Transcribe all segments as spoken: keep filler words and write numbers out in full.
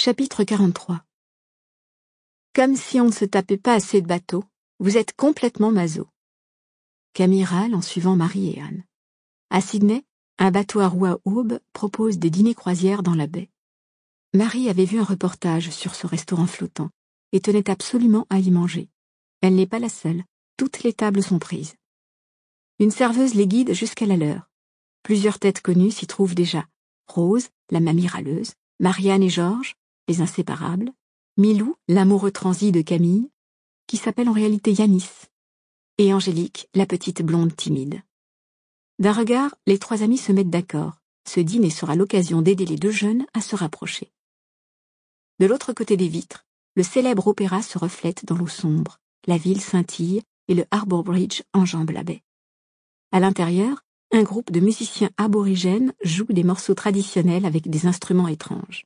Chapitre quarante-trois. Comme si on ne se tapait pas assez de bateaux, vous êtes complètement maso. Camille râle en suivant Marie et Anne. À Sydney, un bateau à roues à aubes propose des dîners croisières dans la baie. Marie avait vu un reportage sur ce restaurant flottant et tenait absolument à y manger. Elle n'est pas la seule, toutes les tables sont prises. Une serveuse les guide jusqu'à la leur. Plusieurs têtes connues s'y trouvent déjà. Rose, la mamie râleuse, Marianne et Georges, les inséparables, Milou, l'amoureux transi de Camille, qui s'appelle en réalité Yanis, et Angélique, la petite blonde timide. D'un regard, les trois amis se mettent d'accord. Ce dîner sera l'occasion d'aider les deux jeunes à se rapprocher. De l'autre côté des vitres, le célèbre opéra se reflète dans l'eau sombre, la ville scintille et le Harbour Bridge enjambe la baie. À l'intérieur, un groupe de musiciens aborigènes joue des morceaux traditionnels avec des instruments étranges.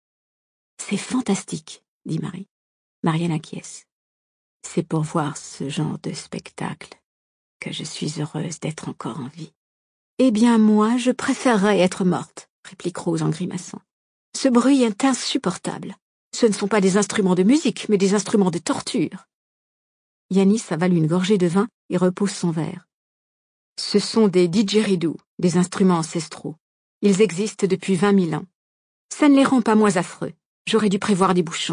« C'est fantastique », dit Marie. Marianne acquiesce. « C'est pour voir ce genre de spectacle que je suis heureuse d'être encore en vie. »« Eh bien, moi, je préférerais être morte, » réplique Rose en grimaçant. « Ce bruit est insupportable. Ce ne sont pas des instruments de musique, mais des instruments de torture. » Yanis avale une gorgée de vin et repose son verre. « Ce sont des didgeridoo, des instruments ancestraux. Ils existent depuis vingt mille ans. Ça ne les rend pas moins affreux. J'aurais dû prévoir des bouchons. »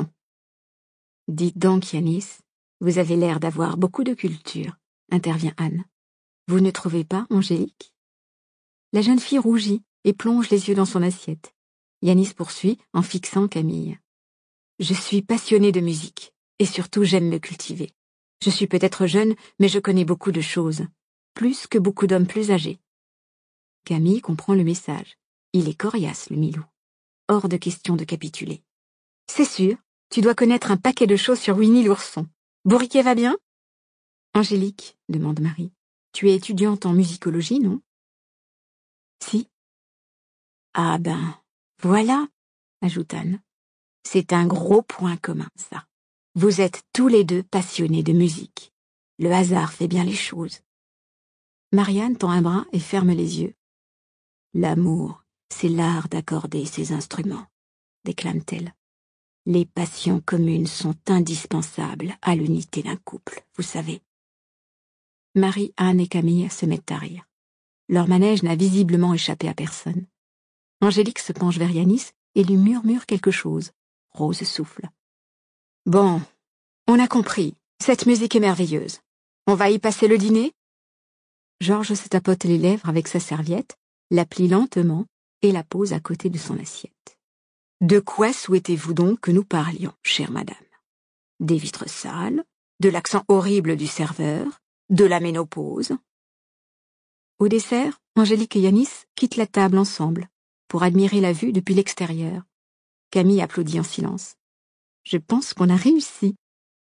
« Dites donc, Yanis, vous avez l'air d'avoir beaucoup de culture, » intervient Anne. « Vous ne trouvez pas, Angélique ?» La jeune fille rougit et plonge les yeux dans son assiette. Yanis poursuit en fixant Camille. « Je suis passionnée de musique, et surtout j'aime me cultiver. Je suis peut-être jeune, mais je connais beaucoup de choses, plus que beaucoup d'hommes plus âgés. » Camille comprend le message. Il est coriace, le Milou. Hors de question de capituler. « C'est sûr, tu dois connaître un paquet de choses sur Winnie l'ourson. Bourriquet va bien ?»« Angélique, » demande Marie, « tu es étudiante en musicologie, non ?»« Si. »« Ah ben, voilà, » ajoute Anne. « C'est un gros point commun, ça. Vous êtes tous les deux passionnés de musique. Le hasard fait bien les choses. » Marianne tend un bras et ferme les yeux. « L'amour, c'est l'art d'accorder ses instruments, » déclame-t-elle. « Les passions communes sont indispensables à l'unité d'un couple, vous savez. » Marie, Anne et Camille se mettent à rire. Leur manège n'a visiblement échappé à personne. Angélique se penche vers Yanis et lui murmure quelque chose. Rose souffle. « Bon, on a compris. Cette musique est merveilleuse. On va y passer le dîner ?» Georges se tapote les lèvres avec sa serviette, la plie lentement et la pose à côté de son assiette. « De quoi souhaitez-vous donc que nous parlions, chère madame? Des vitres sales, de l'accent horrible du serveur, de la ménopause ?» Au dessert, Angélique et Yanis quittent la table ensemble pour admirer la vue depuis l'extérieur. Camille applaudit en silence. « Je pense qu'on a réussi. »«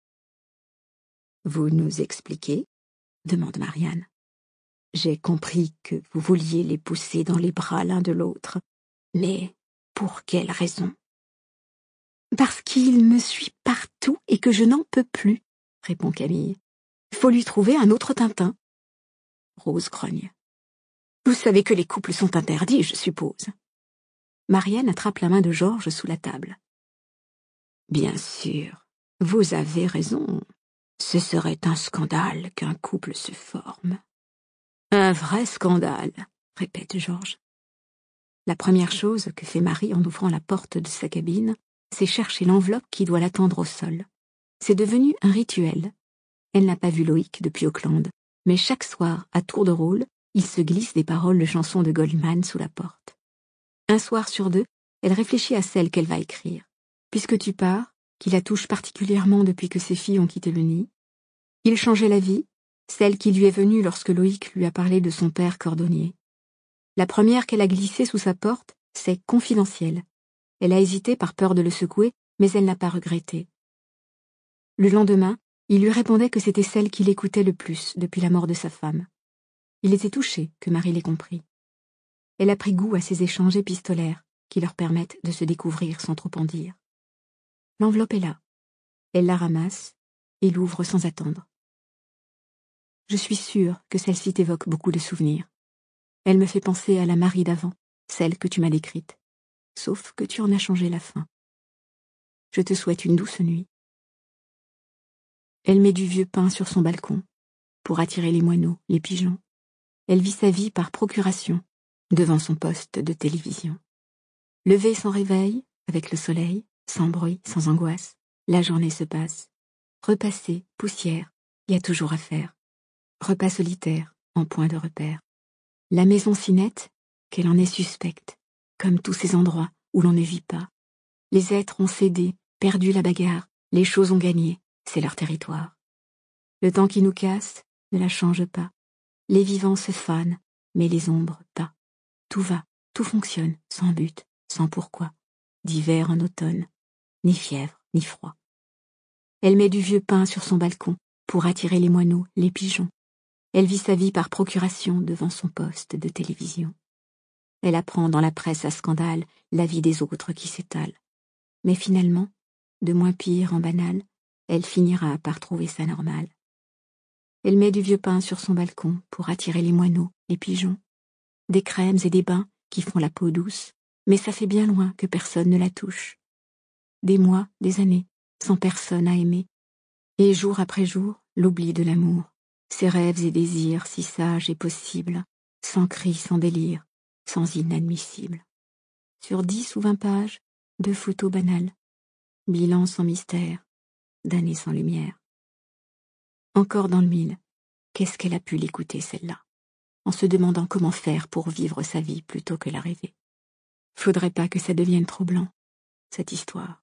Vous nous expliquez ?» demande Marianne. « J'ai compris que vous vouliez les pousser dans les bras l'un de l'autre, mais pour quelle raison? »« Parce qu'il me suit partout et que je n'en peux plus, » répond Camille. « Faut lui trouver un autre Tintin. » Rose grogne. « Vous savez que les couples sont interdits, je suppose. » Marianne attrape la main de Georges sous la table. « Bien sûr, vous avez raison. Ce serait un scandale qu'un couple se forme. »« Un vrai scandale, » répète Georges. La première chose que fait Marie en ouvrant la porte de sa cabine, c'est chercher l'enveloppe qui doit l'attendre au sol. C'est devenu un rituel. Elle n'a pas vu Loïc depuis Auckland, mais chaque soir, à tour de rôle, il se glisse des paroles de chansons de Goldman sous la porte. Un soir sur deux, elle réfléchit à celle qu'elle va écrire. Puisque tu pars, qui la touche particulièrement depuis que ses filles ont quitté le nid. Il changeait la vie, celle qui lui est venue lorsque Loïc lui a parlé de son père cordonnier. La première qu'elle a glissée sous sa porte, c'est confidentiel. Elle a hésité par peur de le secouer, mais elle n'a pas regretté. Le lendemain, il lui répondait que c'était celle qu'il écoutait le plus depuis la mort de sa femme. Il était touché que Marie l'ait compris. Elle a pris goût à ces échanges épistolaires qui leur permettent de se découvrir sans trop en dire. L'enveloppe est là. Elle la ramasse et l'ouvre sans attendre. Je suis sûre que celle-ci t'évoque beaucoup de souvenirs. Elle me fait penser à la Marie d'avant, celle que tu m'as décrite, sauf que tu en as changé la fin. je te souhaite une douce nuit. Elle met du vieux pain sur son balcon, pour attirer les moineaux, les pigeons. Elle vit sa vie par procuration, devant son poste de télévision. Lever sans réveil, avec le soleil, sans bruit, sans angoisse, la journée se passe. Repasser, poussière, y a toujours à faire. Repas solitaire, en point de repère. La maison si nette qu'elle en est suspecte, comme tous ces endroits où l'on ne vit pas. Les êtres ont cédé, perdu la bagarre, les choses ont gagné, c'est leur territoire. Le temps qui nous casse ne la change pas. Les vivants se fanent, mais les ombres pas. Tout va, tout fonctionne, sans but, sans pourquoi. D'hiver en automne, ni fièvre, ni froid. Elle met du vieux pain sur son balcon pour attirer les moineaux, les pigeons. Elle vit sa vie par procuration devant son poste de télévision. Elle apprend dans la presse à scandale la vie des autres qui s'étale. Mais finalement, de moins pire en banal, elle finira par trouver ça normal. Elle met du vieux pain sur son balcon pour attirer les moineaux, les pigeons. Des crèmes et des bains qui font la peau douce, mais ça fait bien loin que personne ne la touche. Des mois, des années, sans personne à aimer. Et jour après jour, l'oubli de l'amour, ses rêves et désirs si sages et possibles, sans cris, sans délire, sans inadmissible. Sur dix ou vingt pages, deux photos banales, bilan sans mystère, d'années sans lumière. Encore dans le mille, qu'est-ce qu'elle a pu l'écouter celle-là, en se demandant comment faire pour vivre sa vie plutôt que la rêver. Faudrait pas que ça devienne trop blanc, cette histoire.